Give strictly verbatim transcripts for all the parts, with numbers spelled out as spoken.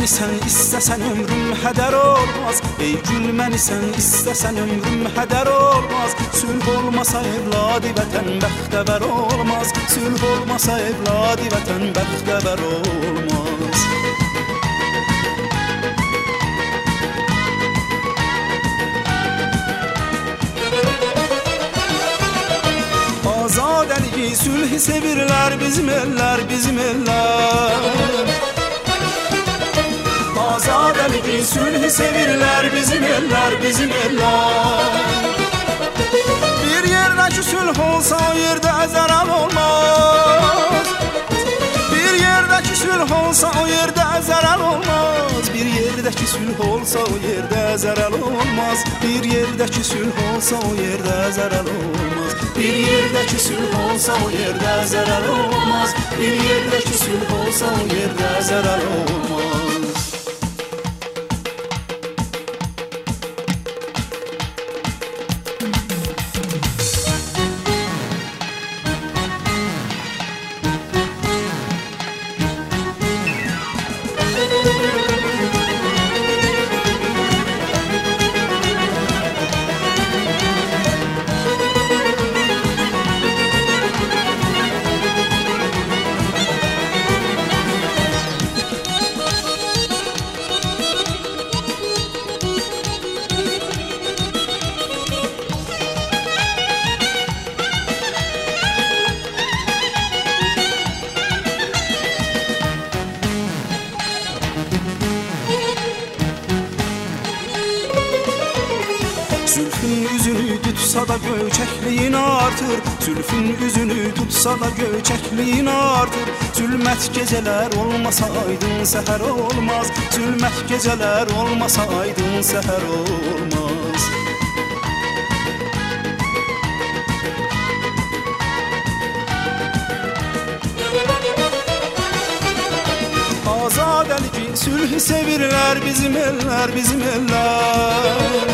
gülməni sən istəsən ömrüm hədər olmaz. Ey gülməni sən istəsən ömrüm hədər olmaz. Sülh olmasa evladı vətən bəxtəvər olmaz. Sülh olmasa evladı vətən bəxtəvər olmaz. Azadəliyi, sülhü sevirlər bizim eller, bizim eller. Azadəliyi, sülhü sevirlər bizim eller, bizim eller. Bir yerdəki sülh olsa o yerdə zərər olmaz. Bir yerdəki sülh olsa o yerdə zərər olmaz. Bir yerdəki sülh olsa o yerdə zərər olmaz. Bir yerdəki sülh olsa o yerdə zərər olmaz. Bir yerdəki sülh olsa o yerdə zərər olmaz. Bir yerdəki sülh olsa o yerdə zərər olmaz. Zülfün üzünü tutsa da göçəkliyin artır. Zülfün üzünü tutsa da göçəkliyin artır. Zülmət gecələr olmasa aydın səhər olmaz. Zülmət gecələr olmasa aydın səhər olmaz. Azadəliyi, sülhü sevirlər bizim eller, bizim eller.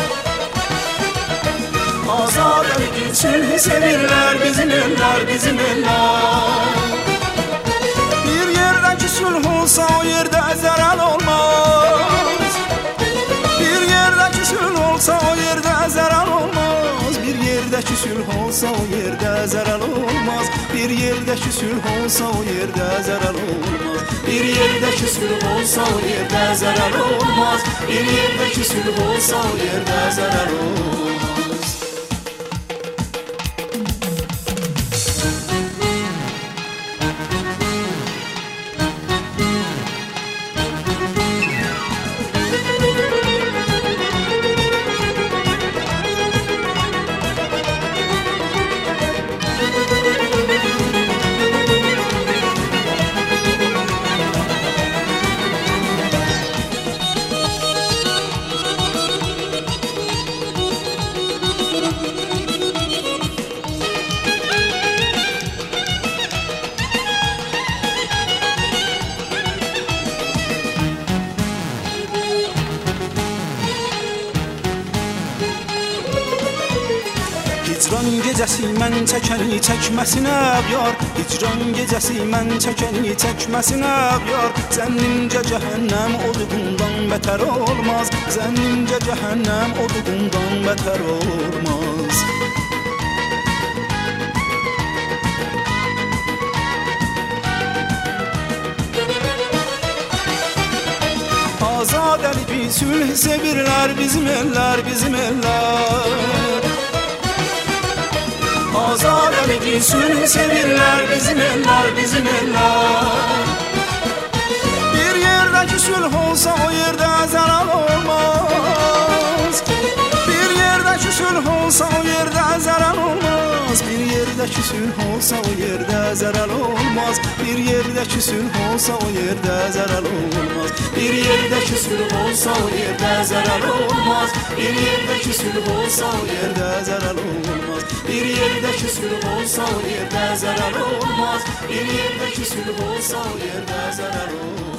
Azadəliyi, sülhü sevirlər bizim eller, bizim eller. Bir yerdəki sülh olsa o yerdə zərər olmaz. Bir yerdəki sülh olsa o yerdə zərər olmaz. Bir yerdəki sülh olsa o yerdə zərər olmaz. Bir yerdəki sülh olsa o yerdə zərər olmaz. Bir yerdəki sülh olsa o yerdə zərər olmaz. Bir yerdəki sülh olsa o yerdə zərər olmaz. Hicran gecəsi mən çəkəni çəkməsinə yar. Hicran gecəsi mən çəkəni çəkməsinə yar. Zənnimcə cəhənnəm odundan bətər olmaz. Zənnimcə cəhənnəm odundan bətər olmaz. Azadəliyi, sülh sevirlər bizim eller, bizim eller. Azadəliyi, sülh sevirlər bizim eller, bizim eller. Bir yerdəki sülh olsa o yerdə zərər olmaz. Bir yerdəki sülh olsa o yerdə zərər olmaz. Bir yerdəki sülh olsa o yerdə zərər olmaz. Bir yerdəki sülh olsa o yerdə zərər olmaz. Bir yerdəki sülh olsa o yerdə zərər olmaz. Bir yerdəki sülh olsa o yerdə zərər olmaz. Bir yerdəki sülh olsa o yerdə zərər olmaz. Bir yerdəki sülh olsa o yerdə zərər olmaz.